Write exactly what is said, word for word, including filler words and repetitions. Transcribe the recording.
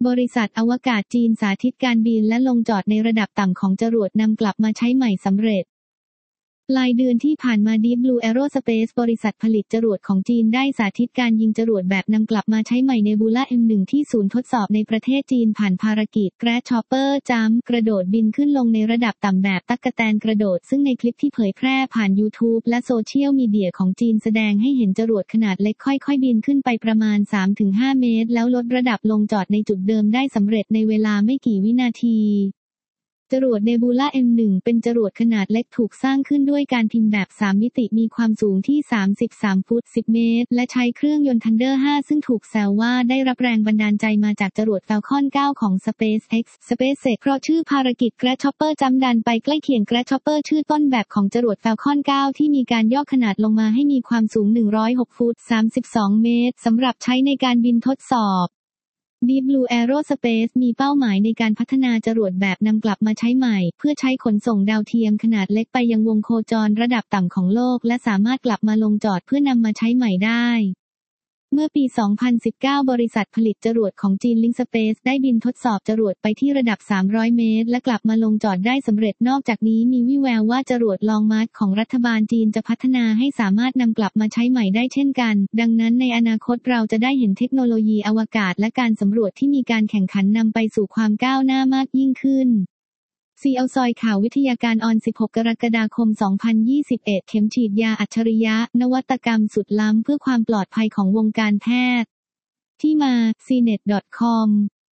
บริษัทอวกาศจีนสาธิตการบินและลงจอดในระดับต่ำของจรวดนำกลับมาใช้ใหม่สำเร็จปลายเดือนที่ผ่านมา Deep Blue Aerospace บริษัทผลิตจรวดของจีนได้สาธิตการยิงจรวดแบบนำกลับมาใช้ใหม่ Nebula เอ็ม หนึ่ง ที่ศูนย์ทดสอบในประเทศจีนผ่านภารกิจ Grasshopper Jump กระโดดบินขึ้นลงในระดับต่ำแบบตั๊กแตนกระโดดซึ่งในคลิปที่เผยแพร่ผ่าน YouTube และโซเชียลมีเดียของจีนแสดงให้เห็นจรวดขนาดเล็กค่อยๆบินขึ้นไปประมาณ สามถึงห้า เมตรแล้วลดระดับลงจอดในจุดเดิมได้สำเร็จในเวลาไม่กี่วินาทีจรวด Nebula เอ็ม หนึ่ง เป็นจรวดขนาดเล็กถูกสร้างขึ้นด้วยการพิมพ์แบบสามมิติมีความสูงที่สามสิบสามฟุตสิบเมตรและใช้เครื่องยนต์ Thunder ห้าซึ่งถูกแซวว่าได้รับแรงบันดาลใจมาจากจรวด Falcon เก้าของ SpaceX SpaceX เพราะชื่อภารกิจ Grasshopper จำดันไปใกล้เคียง Grasshopper ชื่อต้นแบบของจรวด Falcon เก้าที่มีการย่อขนาดลงมาให้มีความสูงหนึ่งร้อยหกฟุตสามสิบสองเมตรสำหรับใช้ในการบินทดสอบDeep Blue Aerospace มีเป้าหมายในการพัฒนาจรวดแบบนำกลับมาใช้ใหม่เพื่อใช้ขนส่งดาวเทียมขนาดเล็กไปยังวงโคจรระดับต่ำของโลกและสามารถกลับมาลงจอดเพื่อนำมาใช้ใหม่ได้เมื่อปี สองพันสิบเก้า บริษัทผลิตจรวดของจีน Link Space ได้บินทดสอบจรวดไปที่ระดับ สามร้อย เมตรและกลับมาลงจอดได้สำเร็จนอกจากนี้มีวิแววว่าจรวด Long March ของรัฐบาลจีนจะพัฒนาให้สามารถนำกลับมาใช้ใหม่ได้เช่นกันดังนั้นในอนาคตเราจะได้เห็นเทคโนโลยีอวกาศและการสำรวจที่มีการแข่งขันนำไปสู่ความก้าวหน้ามากยิ่งขึ้นซี แอล ซอยข่าววิทยาการออน สิบหก กรกฎาคม สองพันยี่สิบเอ็ด เข็มฉีดยาอัจฉริยะนวัตกรรมสุดล้ำเพื่อความปลอดภัยของวงการแพทย์ที่มา ซี เน็ต ดอท คอม